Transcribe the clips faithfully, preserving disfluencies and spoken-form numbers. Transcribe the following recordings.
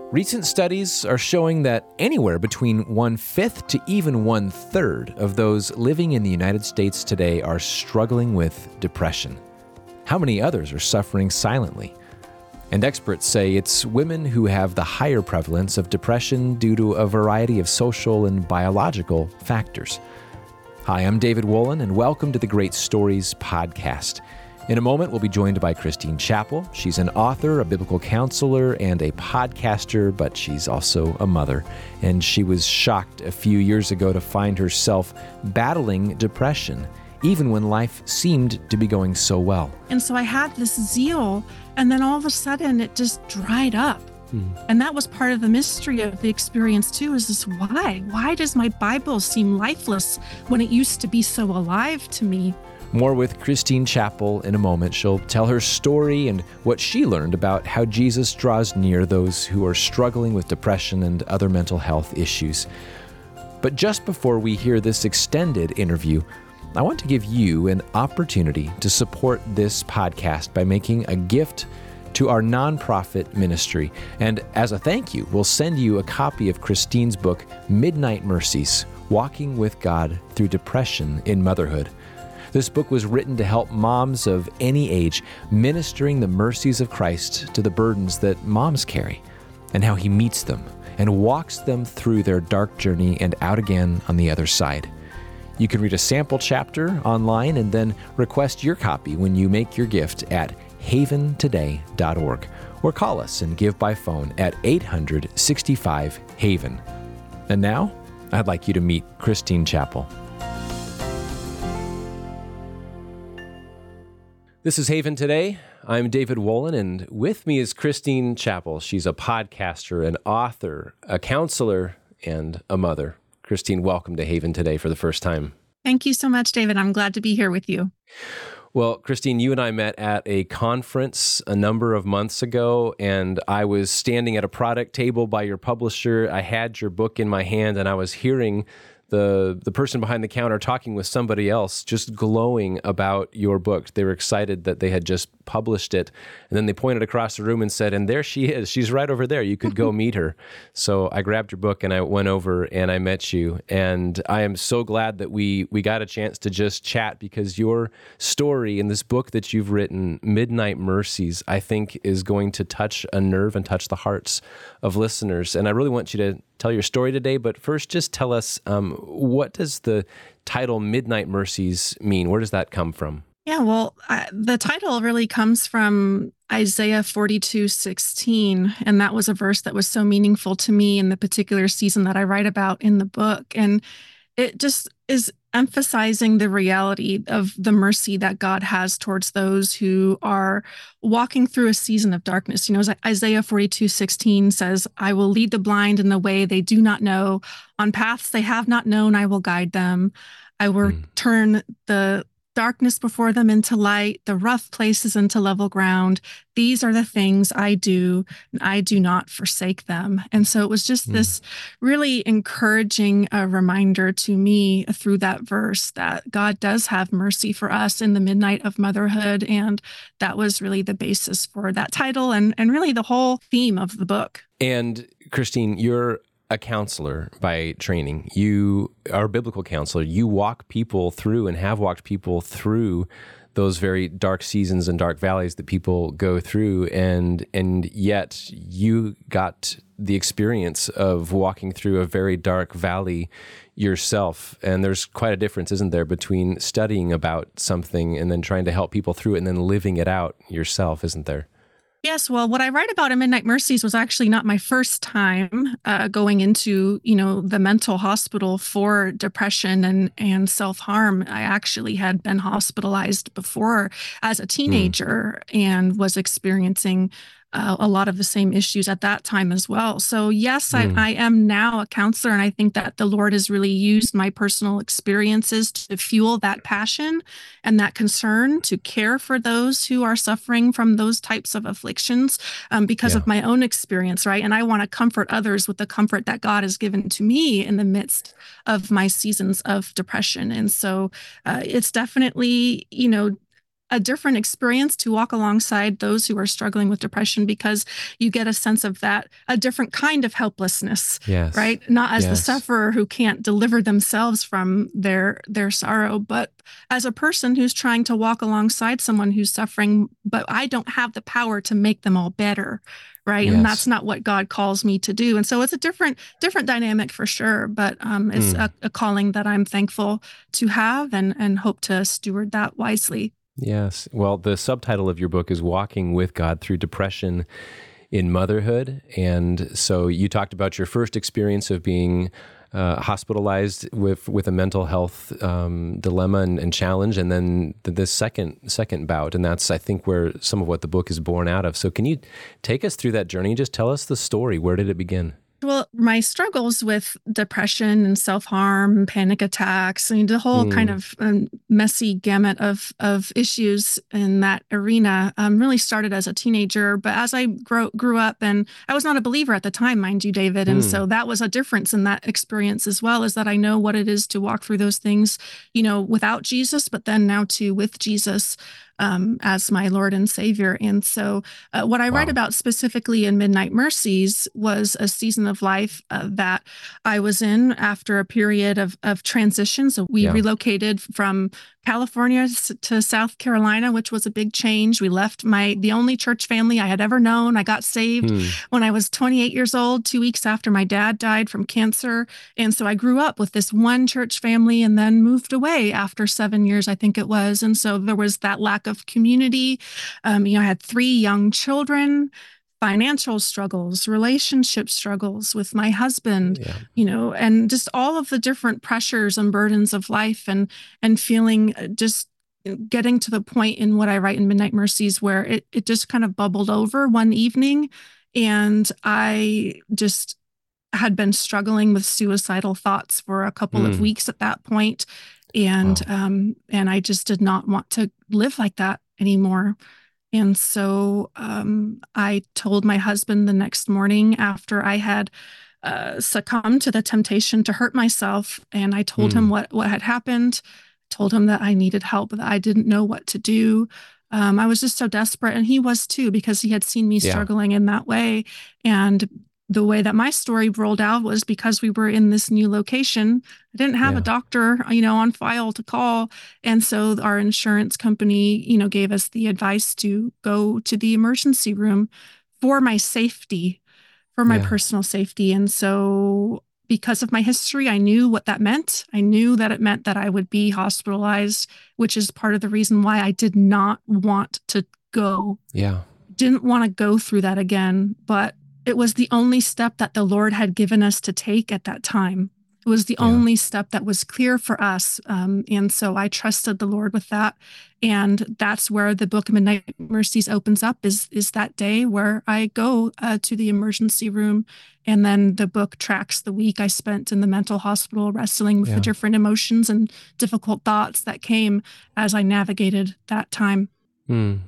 Recent studies are showing that anywhere between one-fifth to even one-third of those living in the United States today are struggling with depression. How many others are suffering silently? And experts say it's women who have the higher prevalence of depression due to a variety of social and biological factors. Hi, I'm David Wolin, and welcome to the Great Stories podcast. In a moment, we'll be joined by Christine Chappell. She's an author, a biblical counselor, and a podcaster, but she's also a mother. And she was shocked a few years ago to find herself battling depression, even when life seemed to be going so well. And so I had this zeal, and then all of a sudden it just dried up. Hmm. And that was part of the mystery of the experience too, is this why? Why does my Bible seem lifeless when it used to be so alive to me? More with Christine Chappell in a moment. She'll tell her story and what she learned about how Jesus draws near those who are struggling with depression and other mental health issues. But just before we hear this extended interview, I want to give you an opportunity to support this podcast by making a gift to our nonprofit ministry. And as a thank you, we'll send you a copy of Christine's book, Midnight Mercies, Walking with God Through Depression in Motherhood. This book was written to help moms of any age, ministering the mercies of Christ to the burdens that moms carry, and how he meets them and walks them through their dark journey and out again on the other side. You can read a sample chapter online and then request your copy when you make your gift at haven today dot org, or call us and give by phone at eight hundred sixty-five HAVEN. And now, I'd like you to meet Christine Chappell. This is Haven Today. I'm David Wolin, and with me is Christine Chappell. She's a podcaster, an author, a counselor, and a mother. Christine, welcome to Haven Today for the first time. Thank you so much, David. I'm glad to be here with you. Well, Christine, you and I met at a conference a number of months ago, and I was standing at a product table by your publisher. I had your book in my hand, and I was hearing the the person behind the counter talking with somebody else, just glowing about your book. They were excited that they had just published it. And then they pointed across the room and said, and there she is. She's right over there. You could go meet her. So I grabbed your book and I went over and I met you. And I am so glad that we we got a chance to just chat, because your story in this book that you've written, Midnight Mercies, I think is going to touch a nerve and touch the hearts of listeners. And I really want you to tell your story today, but first just tell us, um, what does the title Midnight Mercies mean? Where does that come from? Yeah, well, uh, the title really comes from Isaiah forty-two sixteen, and that was a verse that was so meaningful to me in the particular season that I write about in the book. And it just is emphasizing the reality of the mercy that God has towards those who are walking through a season of darkness. You know, as Isaiah forty-two sixteen says, I will lead the blind in the way they do not know. On paths they have not known, I will guide them. I will mm. turn the darkness before them into light, the rough places into level ground. These are the things I do, and I do not forsake them. And so it was just mm. this really encouraging uh, reminder to me through that verse that God does have mercy for us in the midnight of motherhood. And that was really the basis for that title and, and really the whole theme of the book. And Christine, you're a counselor by training. You are a biblical counselor. You walk people through and have walked people through those very dark seasons and dark valleys that people go through. And and yet you got the experience of walking through a very dark valley yourself. And there's quite a difference, isn't there, between studying about something and then trying to help people through it and then living it out yourself, isn't there? Yes, well, what I write about in Midnight Mercies was actually not my first time uh, going into, you know, the mental hospital for depression and, and self-harm. I actually had been hospitalized before as a teenager mm. and was experiencing uh, a lot of the same issues at that time as well. So yes, mm. I, I am now a counselor, and I think that the Lord has really used my personal experiences to fuel that passion and that concern to care for those who are suffering from those types of afflictions um, because yeah. of my own experience, right? And I want to comfort others with the comfort that God has given to me in the midst of my seasons of depression. And so uh, it's definitely, you know, a different experience to walk alongside those who are struggling with depression, because you get a sense of that, a different kind of helplessness, Yes. right? Not as the Yes. sufferer who can't deliver themselves from their their sorrow, but as a person who's trying to walk alongside someone who's suffering, but I don't have the power to make them all better, right? Yes. And that's not what God calls me to do. And so it's a different different dynamic for sure, but um, it's Mm. a, a calling that I'm thankful to have and and hope to steward that wisely. Yes. Well, the subtitle of your book is Walking with God Through Depression in Motherhood. And so you talked about your first experience of being uh, hospitalized with with a mental health um, dilemma and, and challenge, and then the, this second second bout. And that's, I think, where some of what the book is born out of. So can you take us through that journey? Just tell us the story. Where did it begin? Well, my struggles with depression and self-harm, panic attacks, I mean, the whole Mm. kind of um, messy gamut of of issues in that arena um, really started as a teenager. But as I grow, grew up, and I was not a believer at the time, mind you, David, and Mm. so that was a difference in that experience as well, is that I know what it is to walk through those things, you know, without Jesus, but then now too with Jesus um, as my Lord and Savior. And so uh, what I Wow. write about specifically in Midnight Mercies was a season of life uh, that I was in after a period of, of transition. So we Yeah. relocated from California to South Carolina, which was a big change. We left my the only church family I had ever known. I got saved Hmm. when I was twenty-eight years old, two weeks after my dad died from cancer. And so I grew up with this one church family and then moved away after seven years, I think it was. And so there was that lack of community. Um, you know, I had three young children, financial struggles, relationship struggles with my husband, Yeah. you know, and just all of the different pressures and burdens of life, and and feeling uh, just getting to the point in what I write in Midnight Mercies where it it just kind of bubbled over one evening, and I just had been struggling with suicidal thoughts for a couple of Mm. weeks at that point, and Wow. um and I just did not want to live like that anymore. And so um, I told my husband the next morning after I had uh, succumbed to the temptation to hurt myself. And I told him Mm. what, what had happened, told him that I needed help, that I didn't know what to do. Um, I was just so desperate. And he was too, because he had seen me Yeah. struggling in that way. And the way that my story rolled out was because we were in this new location. I didn't have Yeah. a doctor, you know, on file to call. And so our insurance company, you know, gave us the advice to go to the emergency room for my safety, for my Yeah. personal safety. And so because of my history, I knew what that meant. I knew that it meant that I would be hospitalized, which is part of the reason why I did not want to go. Yeah. Didn't want to go through that again, but it was the only step that the Lord had given us to take at that time. It was the Yeah. only step that was clear for us. Um, and so I trusted the Lord with that. And that's where the book of Midnight Mercies opens up, is, is that day where I go uh, to the emergency room. And then the book tracks the week I spent in the mental hospital, wrestling with Yeah. the different emotions and difficult thoughts that came as I navigated that time. Mm.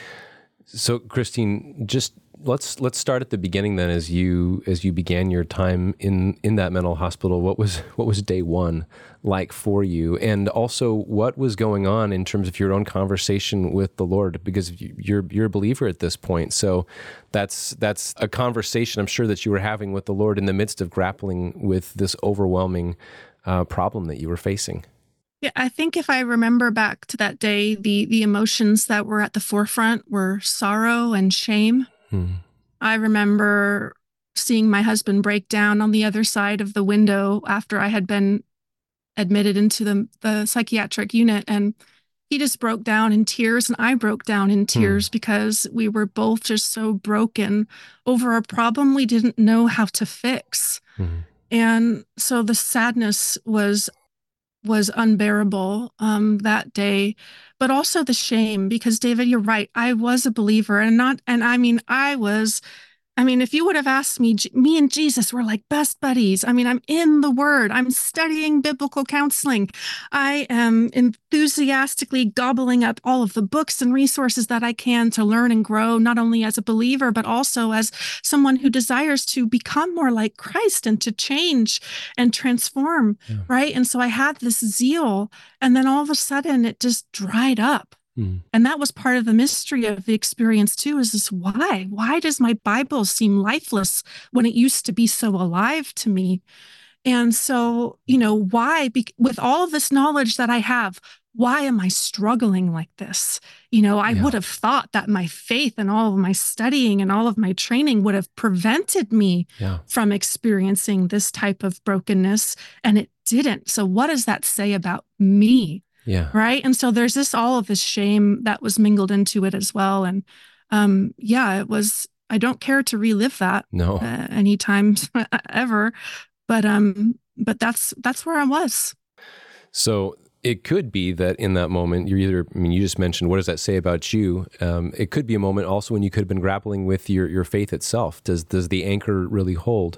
So, Christine, just let's let's start at the beginning then. As you as you began your time in in that mental hospital, what was what was day one like for you, and also what was going on in terms of your own conversation with the Lord? Because you're you're a believer at this point, so that's that's a conversation I'm sure that you were having with the Lord in the midst of grappling with this overwhelming uh, problem that you were facing. Yeah, I think if I remember back to that day, the the emotions that were at the forefront were sorrow and shame. Hmm. I remember seeing my husband break down on the other side of the window after I had been admitted into the, the psychiatric unit, and he just broke down in tears, and I broke down in tears Hmm. because we were both just so broken over a problem we didn't know how to fix. Hmm. And so the sadness was was unbearable um, that day, but also the shame, because David, you're right. I was a believer, and not, and I mean, I was, I mean, if you would have asked me, me and Jesus were like best buddies. I mean, I'm in the Word. I'm studying biblical counseling. I am enthusiastically gobbling up all of the books and resources that I can to learn and grow, not only as a believer, but also as someone who desires to become more like Christ and to change and transform, Yeah. right? And so I had this zeal, and then all of a sudden it just dried up. Mm. And that was part of the mystery of the experience too, is this why? Why does my Bible seem lifeless when it used to be so alive to me? And so, you know, why, Be- with all of this knowledge that I have, why am I struggling like this? You know, I Yeah. would have thought that my faith and all of my studying and all of my training would have prevented me Yeah. from experiencing this type of brokenness, and it didn't. So what does that say about me? Yeah. Right. And so there's this, all of this shame that was mingled into it as well. And um, yeah, it was, I don't care to relive that No. uh, anytime ever. But um, but that's that's where I was. So it could be that in that moment, you're either, I mean, you just mentioned, what does that say about you? Um, it could be a moment also when you could have been grappling with your, your faith itself. Does, does the anchor really hold?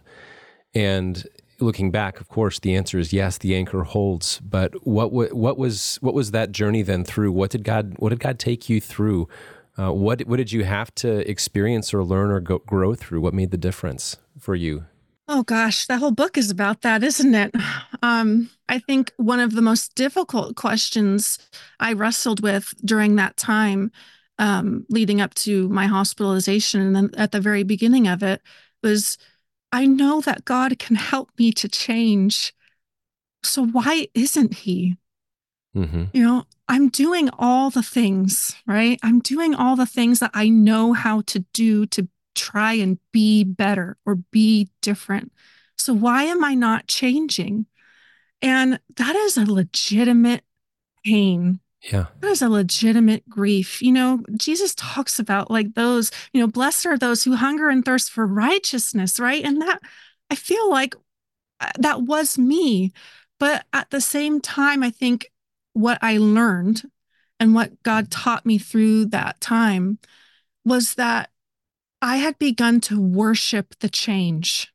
And looking back, of course, the answer is yes, the anchor holds. But what, what was, what was that journey then through? What did God, what did God take you through? Uh, what, what did you have to experience or learn or go, grow through? What made the difference for you? Oh gosh, that whole book is about that, isn't it? Um, I think one of the most difficult questions I wrestled with during that time, um, leading up to my hospitalization, and then at the very beginning of it, was I know that God can help me to change. So why isn't He? Mm-hmm. You know, I'm doing all the things, right? I'm doing all the things that I know how to do to try and be better or be different. So why am I not changing? And that is a legitimate pain. Yeah. That is a legitimate grief. You know, Jesus talks about like those, you know, blessed are those who hunger and thirst for righteousness, right? And that, I feel like uh, that was me. But at the same time, I think what I learned and what God taught me through that time was that I had begun to worship the change.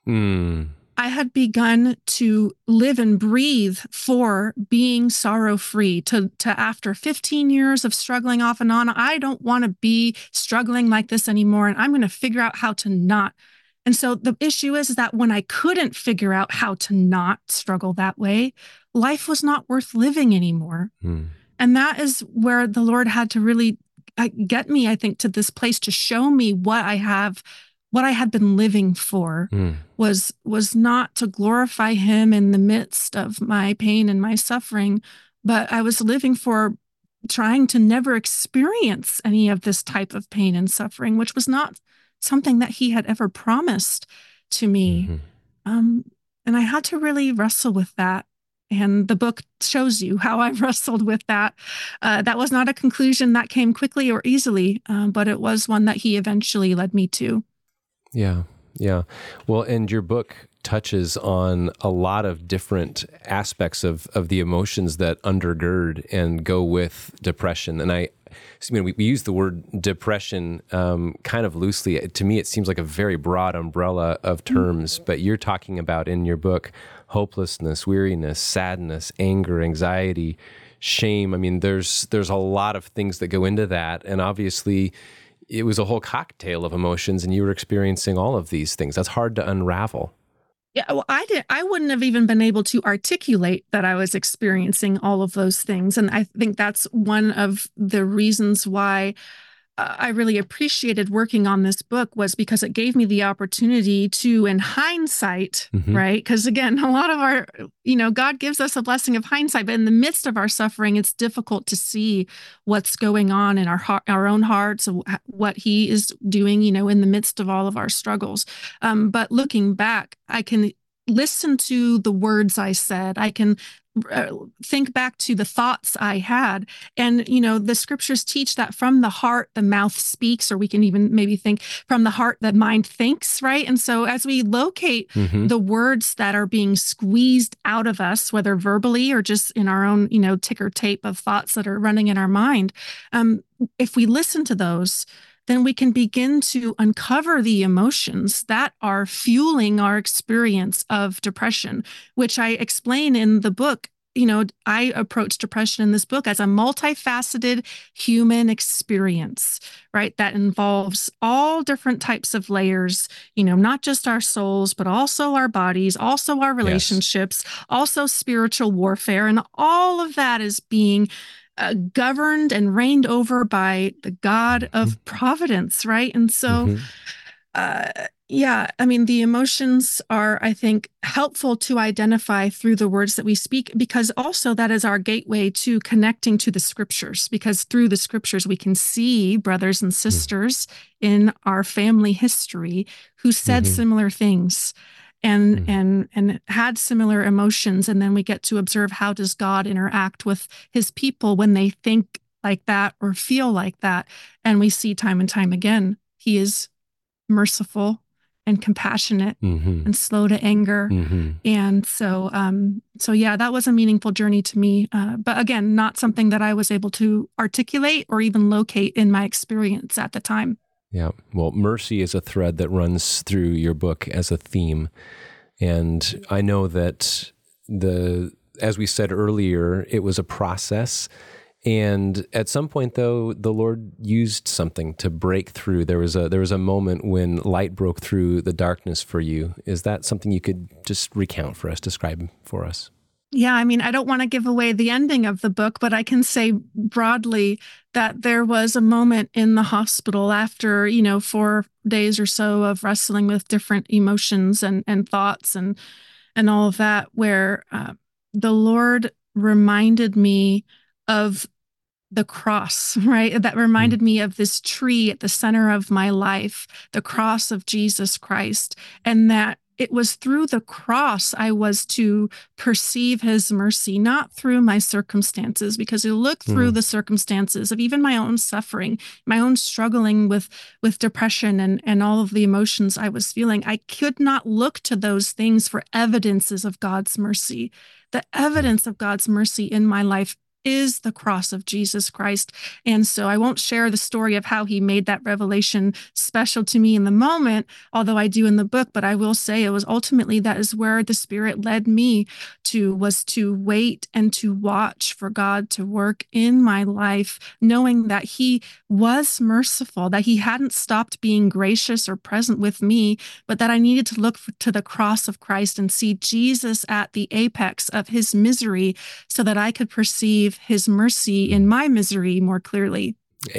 Mm. I had begun to live and breathe for being sorrow free, to, to after fifteen years of struggling off and on, I don't want to be struggling like this anymore. And I'm going to figure out how to not. And so the issue is, is that when I couldn't figure out how to not struggle that way, life was not worth living anymore. Mm. And that is where the Lord had to really uh, get me, I think, to this place to show me what I have, what I had been living for Mm. was, was not to glorify Him in the midst of my pain and my suffering, but I was living for trying to never experience any of this type of pain and suffering, which was not something that He had ever promised to me. Mm-hmm. Um, and I had to really wrestle with that. And the book shows you how I wrestled with that. Uh, that was not a conclusion that came quickly or easily, uh, but it was one that He eventually led me to. Yeah, yeah. Well, and your book touches on a lot of different aspects of, of the emotions that undergird and go with depression. And I, I mean, we, we use the word depression um, kind of loosely. To me, it seems like a very broad umbrella of terms, mm-hmm. but you're talking about in your book, hopelessness, weariness, sadness, anger, anxiety, shame. I mean, there's, there's a lot of things that go into that. And obviously, it was a whole cocktail of emotions, and you were experiencing all of these things. That's hard to unravel. Yeah, well, I did. I wouldn't have even been able to articulate that I was experiencing all of those things, and I think that's one of the reasons why uh, I really appreciated working on this book, was because it gave me the opportunity to, in hindsight, mm-hmm. right? Because again, a lot of our, you know, God gives us a blessing of hindsight, but in the midst of our suffering, it's difficult to see what's going on in our heart, our own hearts, what He is doing, you know, in the midst of all of our struggles. Um, but looking back, I can listen to the words I said. I can uh, think back to the thoughts I had. And, you know, the scriptures teach that from the heart, the mouth speaks, or we can even maybe think from the heart, the mind thinks, right? And so as we locate mm-hmm. the words that are being squeezed out of us, whether verbally or just in our own, you know, ticker tape of thoughts that are running in our mind, um, if we listen to those, then we can begin to uncover the emotions that are fueling our experience of depression, which I explain in the book. You know, I approach depression in this book as a multifaceted human experience, right? That involves all different types of layers, you know, not just our souls, but also our bodies, also our relationships, yes. also spiritual warfare. And all of that is being uh, governed and reigned over by the God Mm-hmm. of providence, right? And so, Mm-hmm. uh, yeah, I mean, the emotions are, I think, helpful to identify through the words that we speak, because also that is our gateway to connecting to the scriptures, because through the scriptures, we can see brothers and sisters in our family history who said Mm-hmm. similar things and Mm-hmm. and and had similar emotions. And then we get to observe, how does God interact with his people when they think like that or feel like that? And we see time and time again, he is merciful and compassionate Mm-hmm. and slow to anger. Mm-hmm. And so, um, so yeah, that was a meaningful journey to me. Uh, but again, not something that I was able to articulate or even locate in my experience at the time. Yeah. Well, mercy is a thread that runs through your book as a theme. And I know that the, as we said earlier, it was a process. And at some point, though, the Lord used something to break through. There was a there was a moment when light broke through the darkness for you. Is that something you could just recount for us, describe for us? Yeah, I mean, I don't want to give away the ending of the book, but I can say broadly that there was a moment in the hospital after, you know, four days or so of wrestling with different emotions and and thoughts and and all of that, where uh, the Lord reminded me of the cross, right? That Mm. reminded me of this tree at the center of my life, the cross of Jesus Christ, and that it was through the cross I was to perceive his mercy, not through my circumstances, because I look through Mm. the circumstances of even my own suffering, my own struggling with, with depression and, and all of the emotions I was feeling. I could not look to those things for evidences of God's mercy. The Mm. evidence of God's mercy in my life is the cross of Jesus Christ. And so I won't share the story of how he made that revelation special to me in the moment, although I do in the book, but I will say it was ultimately that is where the Spirit led me to, was to wait and to watch for God to work in my life, knowing that he was merciful, that he hadn't stopped being gracious or present with me, but that I needed to look to the cross of Christ and see Jesus at the apex of his misery so that I could perceive his mercy in my misery more clearly.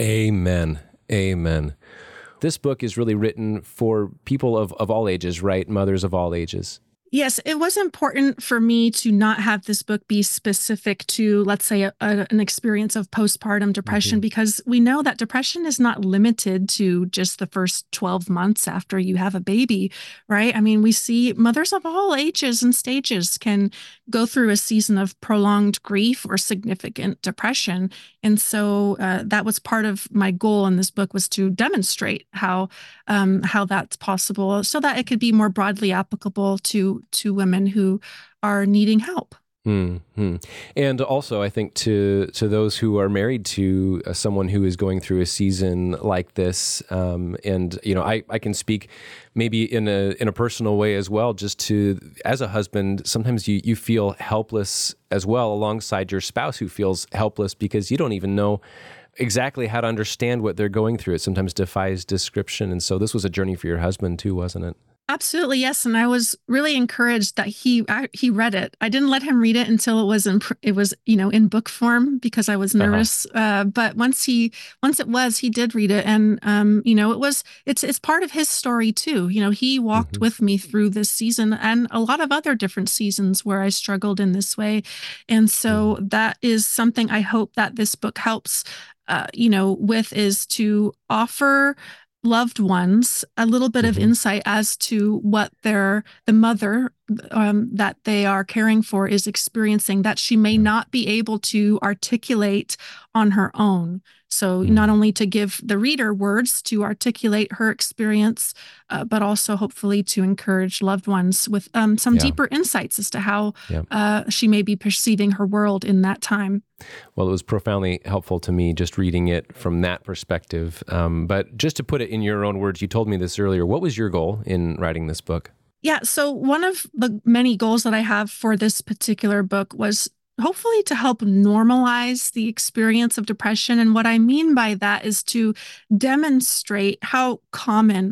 Amen. Amen. This book is really written for people of, of all ages, right? Mothers of all ages. Yes, it was important for me to not have this book be specific to, let's say, a, a, an experience of postpartum depression, Mm-hmm. because we know that depression is not limited to just the first twelve months after you have a baby, right? I mean, we see mothers of all ages and stages can go through a season of prolonged grief or significant depression. And so uh, that was part of my goal in this book, was to demonstrate how um, how that's possible so that it could be more broadly applicable to to women who are needing help. Mm-hmm. And also, I think to to those who are married to uh, someone who is going through a season like this, um, and you know, I, I can speak maybe in a in a personal way as well. Just to, as a husband, sometimes you you feel helpless as well, alongside your spouse who feels helpless, because you don't even know exactly how to understand what they're going through. It sometimes defies description, and so this was a journey for your husband too, wasn't it? Absolutely, yes, and I was really encouraged that he I, he read it. I didn't let him read it until it was in it was you know in book form, because I was nervous. Uh-huh. Uh, but once he once it was, he did read it, and um, you know it was it's it's part of his story too. You know, he walked Mm-hmm. with me through this season and a lot of other different seasons where I struggled in this way, and so Mm-hmm. that is something I hope that this book helps. Uh, you know, with is to offer loved ones a little bit of Mm-hmm. insight as to what their the mother um, that they are caring for is experiencing, that she may Yeah. not be able to articulate on her own. So Mm-hmm. not only to give the reader words to articulate her experience, uh, but also hopefully to encourage loved ones with um, some Yeah. deeper insights as to how Yeah. uh, she may be perceiving her world in that time. Well, it was profoundly helpful to me just reading it from that perspective. Um, but just to put it in your own words, you told me this earlier. What was your goal in writing this book? Yeah, so one of the many goals that I have for this particular book was hopefully to help normalize the experience of depression. And what I mean by that is to demonstrate how common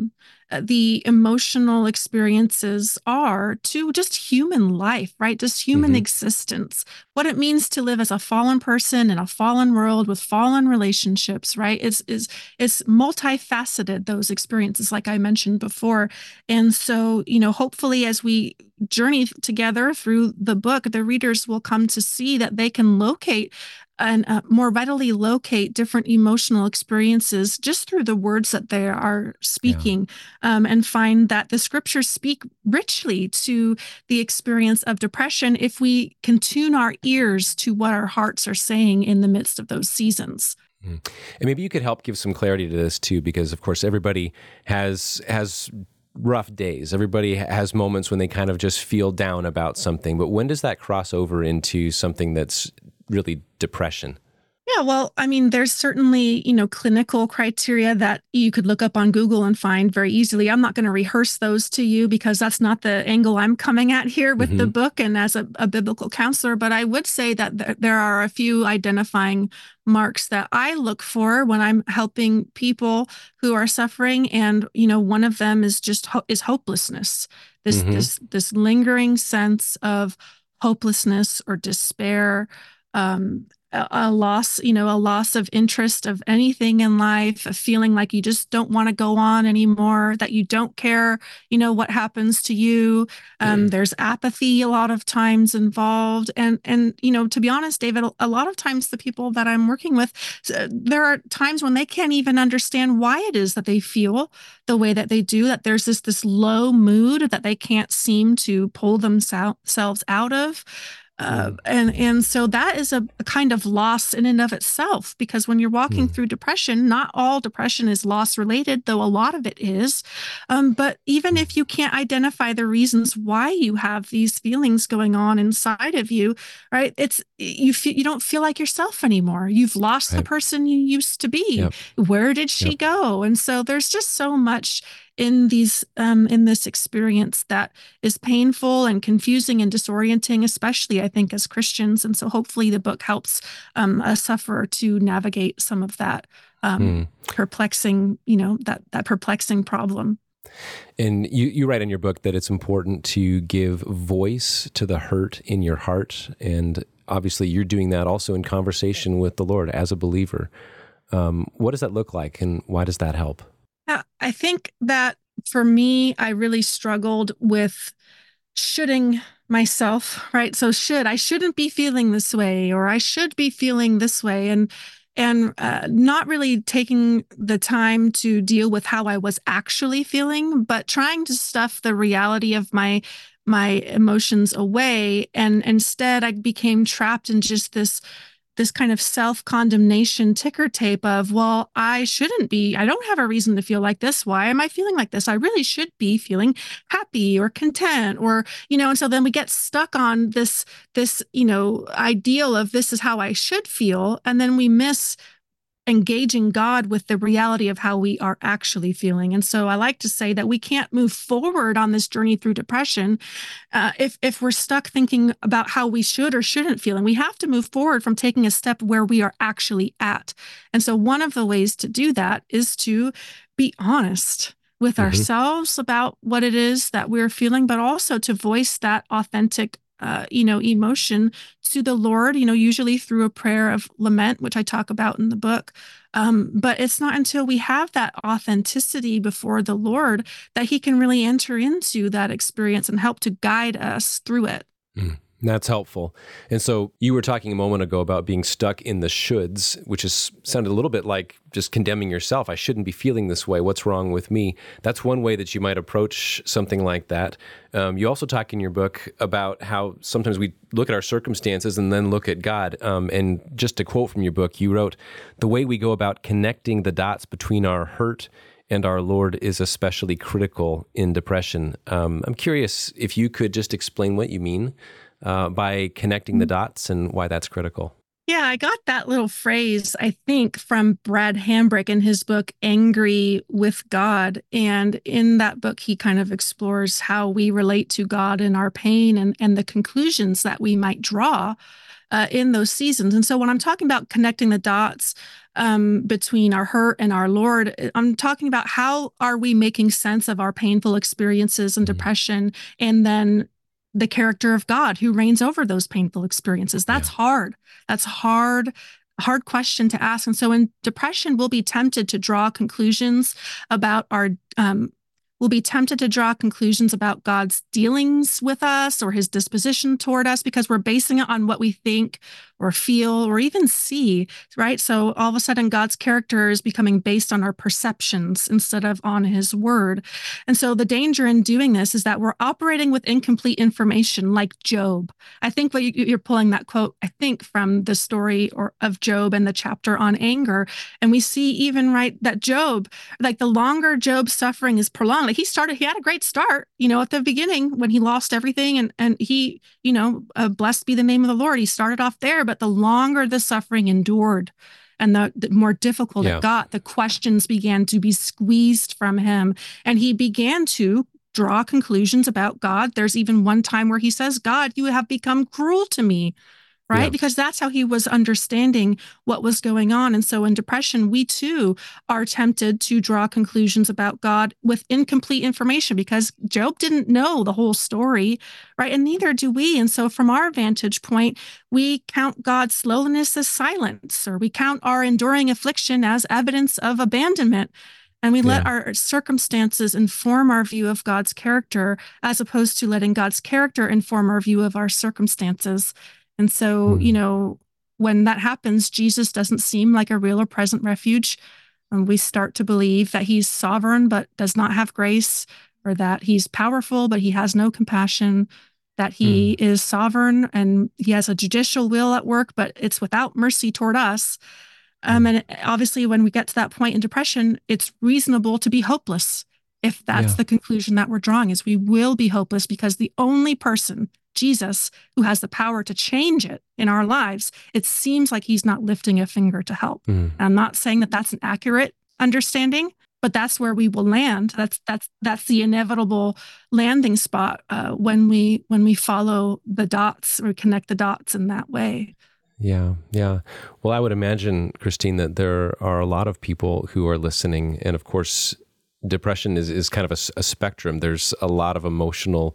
uh, the emotional experiences are to just human life, right? Just human Mm-hmm. existence, what it means to live as a fallen person in a fallen world with fallen relationships, right? It's, is it's multifaceted, those experiences, like I mentioned before. And so, you know, hopefully as we journey together through the book, the readers will come to see that they can locate and uh, more readily locate different emotional experiences just through the words that they are speaking, yeah. um, and find that the scriptures speak richly to the experience of depression if we can tune our ears to what our hearts are saying in the midst of those seasons. Mm. And maybe you could help give some clarity to this too, because of course everybody has has rough days. Everybody has moments when they kind of just feel down about something. But when does that cross over into something that's really depression? Yeah, well, I mean, there's certainly, you know, clinical criteria that you could look up on Google and find very easily. I'm not going to rehearse those to you because that's not the angle I'm coming at here with mm-hmm. the book and as a, a biblical counselor. But I would say that th- there are a few identifying marks that I look for when I'm helping people who are suffering. And, you know, one of them is just ho- is hopelessness, this, mm-hmm. this, this lingering sense of hopelessness or despair, um, a, a loss, you know, a loss of interest of anything in life, a feeling like you just don't want to go on anymore, that you don't care, you know, what happens to you. Um, mm. There's apathy a lot of times involved. And, and, you know, to be honest, David, a lot of times the people that I'm working with, there are times when they can't even understand why it is that they feel the way that they do, that there's this, this low mood that they can't seem to pull themselves out of. Uh, and and so that is a, a kind of loss in and of itself, because when you're walking mm. through depression, not all depression is loss related, though a lot of it is. Um, but even if you can't identify the reasons why you have these feelings going on inside of you, right? It's you feel, you don't feel like yourself anymore. You've lost right. the person you used to be. Yep. Where did she yep. go? And so there's just so much in these um, in this experience that is painful and confusing and disorienting, especially I think as Christians. And so hopefully the book helps um, a sufferer to navigate some of that um, mm. perplexing, you know, that that perplexing problem. And you, you write in your book that it's important to give voice to the hurt in your heart. And obviously you're doing that also in conversation with the Lord as a believer. Um, what does that look like, and why does that help? I think that for me, I really struggled with shoulding myself, right? So should, I shouldn't be feeling this way, or I should be feeling this way. And, and uh, not really taking the time to deal with how I was actually feeling, but trying to stuff the reality of my my emotions away. And instead I became trapped in just this this kind of self-condemnation ticker tape of, well, I shouldn't be, I don't have a reason to feel like this. Why am I feeling like this? I really should be feeling happy or content, or, you know, and so then we get stuck on this, this, you know, ideal of this is how I should feel. And then we miss engaging God with the reality of how we are actually feeling. And so I like to say that we can't move forward on this journey through depression uh, if if we're stuck thinking about how we should or shouldn't feel. And we have to move forward from taking a step where we are actually at. And so one of the ways to do that is to be honest with mm-hmm. ourselves about what it is that we're feeling, but also to voice that authentic Uh, you know, emotion to the Lord, you know, usually through a prayer of lament, which I talk about in the book. Um, but it's not until we have that authenticity before the Lord that he can really enter into that experience and help to guide us through it. Mm. That's helpful. And so you were talking a moment ago about being stuck in the shoulds, which is sounded a little bit like just condemning yourself. I shouldn't be feeling this way. What's wrong with me? That's one way that you might approach something like that. Um, you also talk in your book about how sometimes we look at our circumstances and then look at God. Um, and just to quote from your book, you wrote, "The way we go about connecting the dots between our hurt and our Lord is especially critical in depression." Um, I'm curious if you could just explain what you mean Uh, by connecting the dots and why that's critical. Yeah, I got that little phrase, I think, from Brad Hambrick in his book, Angry with God. And in that book, he kind of explores how we relate to God in our pain and, and the conclusions that we might draw uh, in those seasons. And so when I'm talking about connecting the dots um, between our hurt and our Lord, I'm talking about how are we making sense of our painful experiences and Mm. depression, and then the character of God who reigns over those painful experiences. That's Yeah. hard. That's hard, hard question to ask. And so in depression, we'll be tempted to draw conclusions about our, um, we'll be tempted to draw conclusions about God's dealings with us or his disposition toward us because we're basing it on what we think or feel or even see, right? So all of a sudden, God's character is becoming based on our perceptions instead of on his word. And so the danger in doing this is that we're operating with incomplete information like Job. I think what you, you're pulling that quote, I think, from the story or of Job and the chapter on anger. And we see even right that Job, like the longer Job's suffering is prolonged, like he started, he had a great start, you know, at the beginning when he lost everything and, and he, you know, uh, blessed be the name of the Lord. He started off there, but the longer the suffering endured and the, the more difficult Yeah. it got, the questions began to be squeezed from him. And he began to draw conclusions about God. There's even one time where he says, God, you have become cruel to me. Right? Yeah. Because that's how he was understanding what was going on. And so in depression, we too are tempted to draw conclusions about God with incomplete information because Job didn't know the whole story, right? And neither do we. And so from our vantage point, we count God's slowness as silence, or we count our enduring affliction as evidence of abandonment. And we let Yeah. our circumstances inform our view of God's character, as opposed to letting God's character inform our view of our circumstances. And so, Hmm. you know, when that happens, Jesus doesn't seem like a real or present refuge. And we start to believe that he's sovereign, but does not have grace, or that he's powerful, but he has no compassion, that he Hmm. is sovereign and he has a judicial will at work, but it's without mercy toward us. Um, Hmm. and obviously, when we get to that point in depression, it's reasonable to be hopeless. If that's Yeah. the conclusion that we're drawing, is we will be hopeless because the only person, Jesus, who has the power to change it in our lives, it seems like he's not lifting a finger to help. Hmm. And I'm not saying that that's an accurate understanding, but that's where we will land. That's that's that's the inevitable landing spot uh, when we when we follow the dots or connect the dots in that way. Yeah, yeah. Well, I would imagine, Christine, that there are a lot of people who are listening, and of course, depression is, is kind of a, a spectrum. There's a lot of emotional,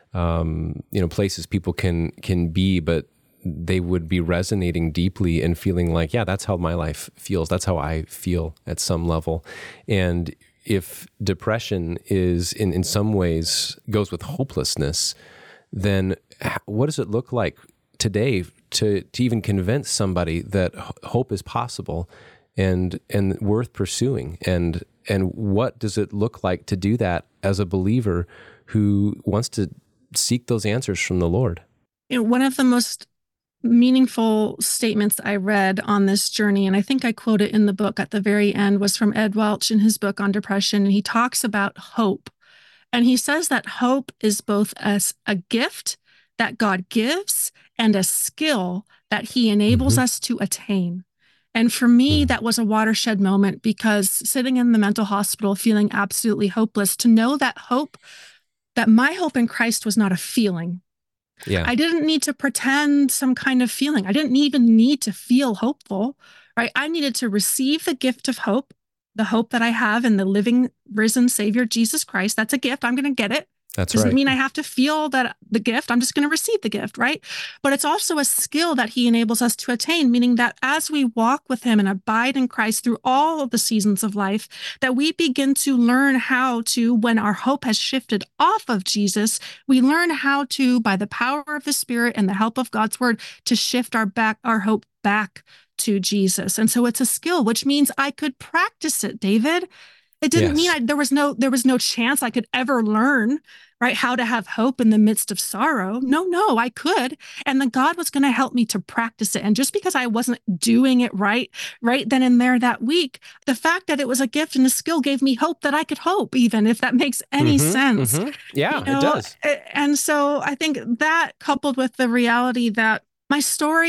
um, you know, places people can can be, but they would be resonating deeply and feeling like, yeah, that's how my life feels. That's how I feel at some level. And if depression is in, in some ways goes with hopelessness, then what does it look like today to, to even convince somebody that hope is possible and and worth pursuing? And and what does it look like to do that as a believer who wants to seek those answers from the Lord? You know, one of the most meaningful statements I read on this journey, and I think I quote it in the book at the very end, was from Ed Welch in his book on depression. And he talks about hope. And he says that hope is both as a gift that God gives and a skill that he enables Mm-hmm. us to attain. And for me, Mm-hmm. that was a watershed moment, because sitting in the mental hospital feeling absolutely hopeless, to know that hope, that my hope in Christ was not a feeling. Yeah. I didn't need to pretend some kind of feeling. I didn't even need to feel hopeful, right? I needed to receive the gift of hope, the hope that I have in the living, risen Savior, Jesus Christ. That's a gift. I'm going to get it. That's Doesn't right. mean I have to feel that the gift. I'm just going to receive the gift, right? But it's also a skill that he enables us to attain, meaning that as we walk with him and abide in Christ through all of the seasons of life, that we begin to learn how to, when our hope has shifted off of Jesus, we learn how to, by the power of the Spirit and the help of God's word, to shift our back, our hope back to Jesus. And so it's a skill, which means I could practice it, David. It didn't Yes. mean I, there was no there was no chance I could ever learn, right, how to have hope in the midst of sorrow. No, no, I could. And then God was going to help me to practice it. And just because I wasn't doing it right, right then and there that week, the fact that it was a gift and a skill gave me hope that I could hope, even if that makes any Mm-hmm. sense. Mm-hmm. Yeah, You know, it does. And so I think that, coupled with the reality that my story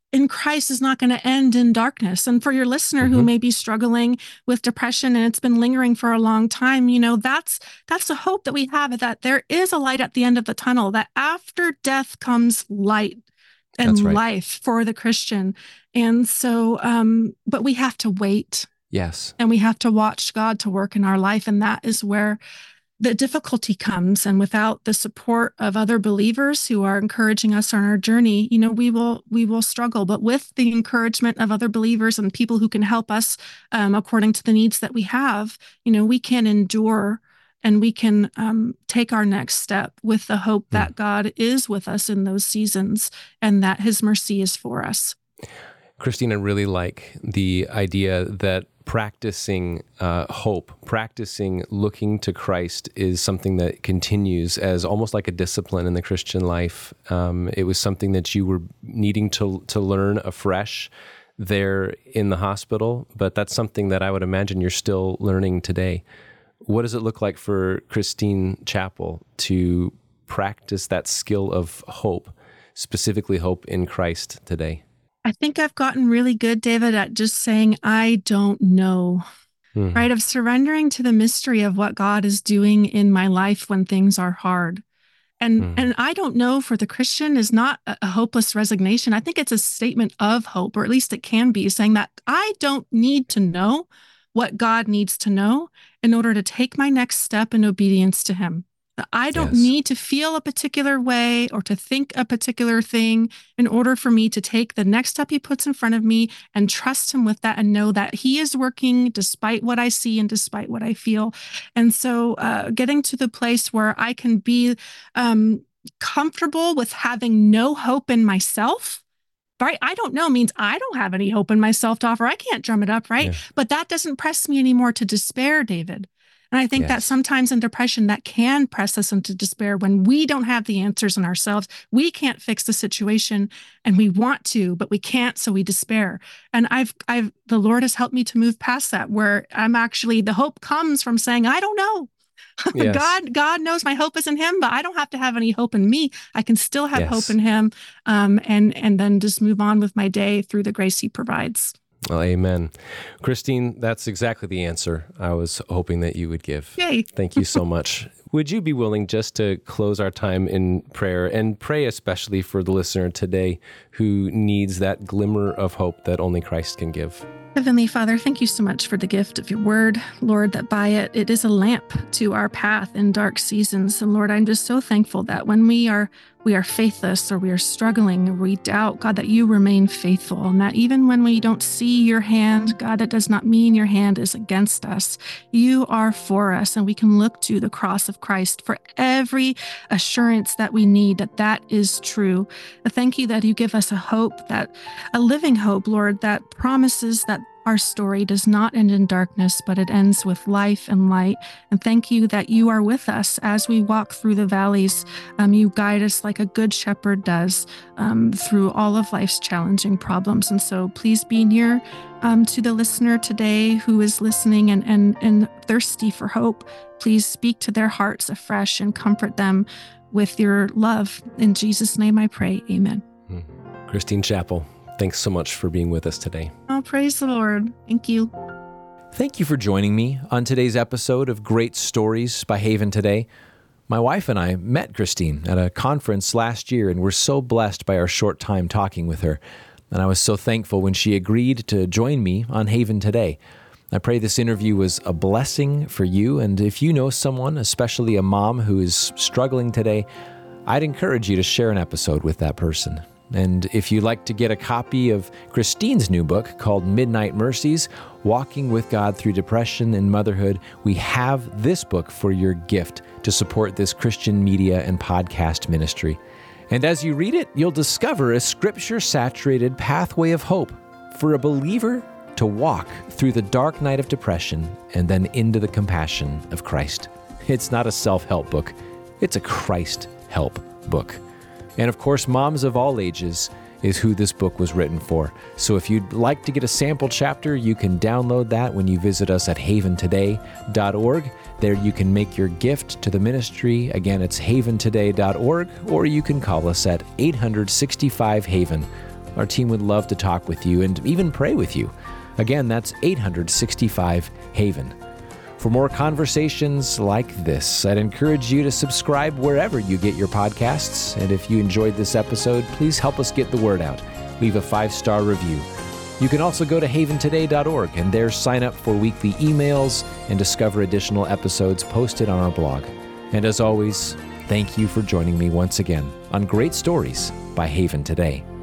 in Christ is not going to end in darkness. And for your listener Mm-hmm. who may be struggling with depression and it's been lingering for a long time, you know, that's that's the hope that we have, that there is a light at the end of the tunnel, that after death comes light and right. life for the Christian. And so, um, but we have to wait. Yes. And we have to watch God to work in our life. And that is where the difficulty comes. And without the support of other believers who are encouraging us on our journey, you know, we will we will struggle. But with the encouragement of other believers and people who can help us um, according to the needs that we have, you know, we can endure and we can um, take our next step with the hope mm. that God is with us in those seasons and that his mercy is for us. Christine, I really like the idea that practicing uh, hope, practicing looking to Christ is something that continues as almost like a discipline in the Christian life. Um, it was something that you were needing to to learn afresh there in the hospital, but that's something that I would imagine you're still learning today. What does it look like for Christine Chappell to practice that skill of hope, specifically hope in Christ today? I think I've gotten really good, David, at just saying, I don't know, mm-hmm. right? Of surrendering to the mystery of what God is doing in my life when things are hard. And mm-hmm. and I don't know for the Christian is not a hopeless resignation. I think it's a statement of hope, or at least it can be, saying that I don't need to know what God needs to know in order to take my next step in obedience to him. I don't yes. need to feel a particular way or to think a particular thing in order for me to take the next step he puts in front of me and trust him with that and know that he is working despite what I see and despite what I feel. And so uh, getting to the place where I can be um, comfortable with having no hope in myself. Right? I don't know means I don't have any hope in myself to offer. I can't drum it up, right? Yeah. But that doesn't press me anymore to despair, David. And I think yes. that sometimes in depression, that can press us into despair when we don't have the answers in ourselves. We can't fix the situation and we want to, but we can't, so we despair. And I've, I've, the Lord has helped me to move past that, where I'm actually, the hope comes from saying, I don't know. Yes. God, God knows my hope is in him, but I don't have to have any hope in me. I can still have yes. hope in him, um, and, and then just move on with my day through the grace he provides. Well, amen. Christine, that's exactly the answer I was hoping that you would give. Yay. Thank you so much. Would you be willing just to close our time in prayer and pray especially for the listener today who needs that glimmer of hope that only Christ can give? Heavenly Father, thank you so much for the gift of your word, Lord, that by it, it is a lamp to our path in dark seasons. And Lord, I'm just so thankful that when we are we are faithless or we are struggling or we doubt, God, that you remain faithful, and that even when we don't see your hand, God, that does not mean your hand is against us. You are for us, and we can look to the cross of Christ for every assurance that we need that that is true. Thank you that you give us a hope, that a living hope, Lord, that promises that our story does not end in darkness, but it ends with life and light. And thank you that you are with us as we walk through the valleys. Um, you guide us like a good shepherd does um, through all of life's challenging problems. And so please be near um, to the listener today who is listening and, and, and thirsty for hope. Please speak to their hearts afresh and comfort them with your love. In Jesus' name I pray, amen. Christine Chappell, thanks so much for being with us today. Oh, praise the Lord. Thank you. Thank you for joining me on today's episode of Great Stories by Haven Today. My wife and I met Christine at a conference last year, and we're so blessed by our short time talking with her. And I was so thankful when she agreed to join me on Haven Today. I pray this interview was a blessing for you, and if you know someone, especially a mom who is struggling today, I'd encourage you to share an episode with that person. And if you'd like to get a copy of Christine's new book called Midnight Mercies, Walking with God Through Depression and Motherhood, we have this book for your gift to support this Christian media and podcast ministry. And as you read it, you'll discover a scripture-saturated pathway of hope for a believer to walk through the dark night of depression and then into the compassion of Christ. It's not a self-help book. It's a Christ help book. And of course, moms of all ages is who this book was written for. So if you'd like to get a sample chapter, you can download that when you visit us at haven today dot org. There you can make your gift to the ministry. Again, it's haven today dot org, or you can call us at eight hundred sixty-five Haven. Our team would love to talk with you and even pray with you. Again, that's eight hundred sixty-five HAVEN. For more conversations like this, I'd encourage you to subscribe wherever you get your podcasts. And if you enjoyed this episode, please help us get the word out. Leave a five-star review. You can also go to haven today dot org and there sign up for weekly emails and discover additional episodes posted on our blog. And as always, thank you for joining me once again on Great Stories by Haven Today.